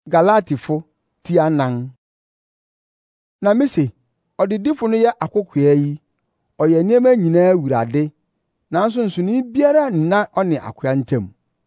Galatifo ti 4. Na mese ɔdedifo no yɛ akokoaa yi, ɔyɛ nneɛma nyinaa Awurade, nanso nsonoe biara nna ɔne akoa ntam.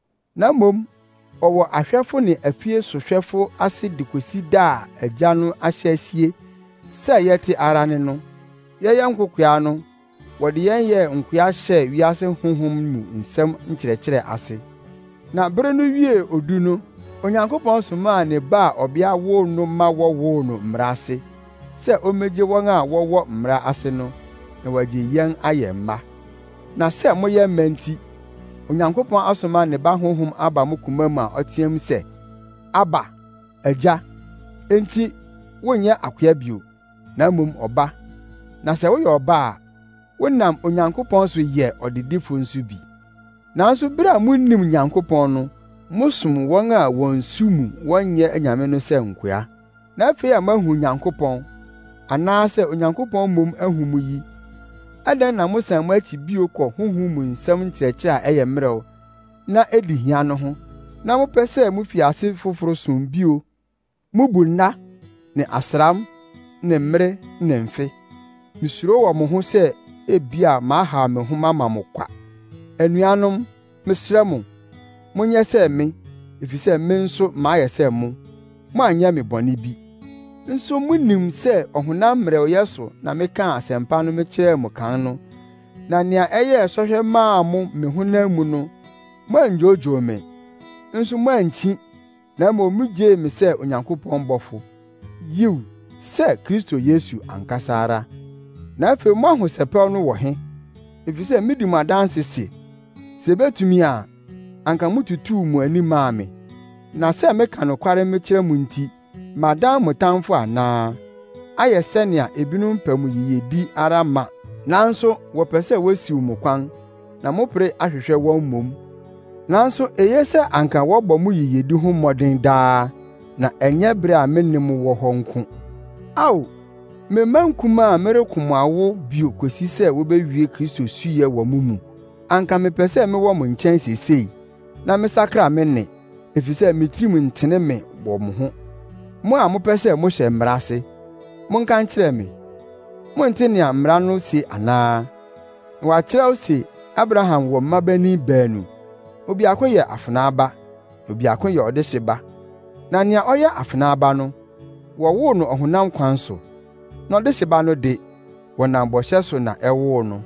Na mmom, ɔwɔ ahwɛfo ne afie sohwɛfo ase de kosi da a Agya no ahyɛ asie sɛ yɛte ara ne no. Yɛyɛ nkokoaa no, wɔde yɛn yɛɛ nkoa hyɛɛ wiase honhom mu nsɛm nkyerɛkyerɛ ase. Na bere no wiee odu no, Onyankopɔn somaa ne Ba a ɔbea woo no ma wɔwoo no mmara ase, sɛ ommegye wɔn a wɔwɔ mmara ase no, na wɔagye yɛn ayɛ mma. Na sɛ moyɛ mma nti, Onyankopɔn asoma ne Ba Honhom aba mo koma mu a ɔteɛ mu sɛ, “Aba, Agya.” Enti wonyɛ akoa bio, na mmom ɔba. Na sɛ woyɛ ɔba a, wonam Onyankopɔn so yɛ ɔdedifo nso bi. Nanso bere a munnim Nyankopɔn no, mosom wɔn a wɔn su mu wɔnyɛ anyame no sɛ nkoa. Na afei a moahu Nyankopɔn, anaasɛ Onyankopɔn mmom ahu mo yi, adɛn na mosan mo akyi bio kɔ honhom mu nsɛm nkyerɛkyerɛ a ɛyɛ mmerɛw na edi hia no ho, na mopɛ sɛ mufi ase foforo som bio? Mubu nna ne asram ne mmere ne mfe. Misuro wɔ mo ho sɛ ebia mahaw me ho mama mo kwa. Anuanom, mesrɛ mo, monyɛ sɛ me, efisɛ me nso mayɛ sɛ mo. Moanyɛ me bɔne bi. Nso munim sɛ ɔhonam mmerɛwyɛ so na mekaa asɛmpa no mekyerɛɛ mo kan no, na nea ɛyɛɛ sɔhwɛ maa mo me honam mu no, moannwoodwoo me, nso moankyi, na mmom mugyee me sɛ Onyankopɔn bɔfo. Yiw, sɛ Kristo Yesu ankasa ara. Na afei mo ahosɛpɛw no wɔ he? Efisɛ midi mo adanse se, sɛ ebetumi a, anka mututuu mo ani maa me. Na sɛ meka nokware mekyerɛ mo nti, madan mo tamfo anaa? Ayɛ sɛnea ebinom pɛ mo yiyedi ara ma, nanso wɔpɛ sɛ wosiw mo kwan, na mopere ahwehwɛ wɔn mmom. Nanso eye sɛ anka wɔbɔ mo yiyedi ho mmɔden daa, na ɛnyɛ bere a me ne mo wɔ hɔ nko. Ao, memma nkuma a mereko mo awo bio kosi sɛ wobewie Kristo suyɛ wɔ mo mu. Anka mepɛ sɛ mewɔ mo nkyɛn seesei, na mesakra me nne, efisɛ me tirim ntene me wɔ mo ho. Mo a mopɛ sɛ mohyɛ mmara ase, monka nkyerɛ me. Monte nea mmara no se anaa? Wɔakyerɛw se Abraham wɔ mmabarima baanu. Obiako yɛ afenaa ba, na obiako yɛ ɔdehye ba. Na nea ɔyɛ afenaa ba no, wɔwoo no ɔhonam kwan so, na ɔdehye ba no de, wɔnam bɔhyɛ so na ɛwoo no.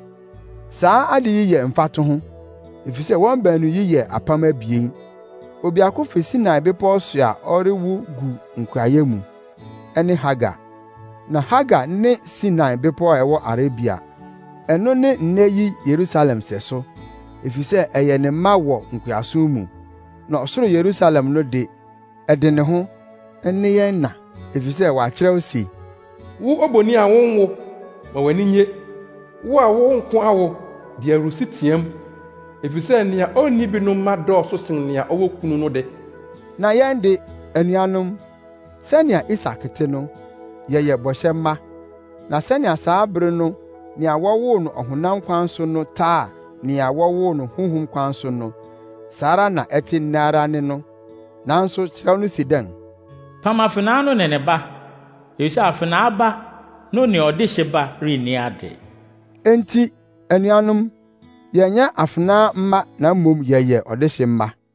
Saa ade yi yɛ mfato ho, efisɛ wɔn baanu yi yɛ apam abien. Obiako fi Sinai bepɔw so a ɔrewu gu nkoayɛ mu, ɛne Hagar. Na Hagar ne Sinai bepɔw a ɛwɔ Arabia. Ɛno ne nnɛ yi Yerusalem sɛso, efisɛ ɛyɛ ne mma wɔ nkoasom mu. Na ɔsoro Yerusalem no de, ɛde ne ho, ɛne yɛn na, efisɛ wɔakyerɛw se, “Wo oboni a wonwo, ma w'ani nye, wo a wonko awo, de ahurusi teɛm, efisɛ nea onni bi no mma dɔɔso sen nea ɔwɔ kunu no de.” Na yɛn de, anuanom, sɛnea Isak te no, yɛyɛ bɔhyɛ mma. Na sɛnea saa bere no nea wɔwoo no ɔhonam kwan so no taa nea wɔwoo no honhom kwan so no, saa ara na ɛte nnɛ ara ne no. Nanso kyerɛw no si dɛn? Pam afenaa no ne ne ba, efisɛ afenaa ba no ne ɔdehye ba renni ade. Enti, anuanom, yɛnyɛ afenaa mma na mmom yɛyɛ ɔdehye mma.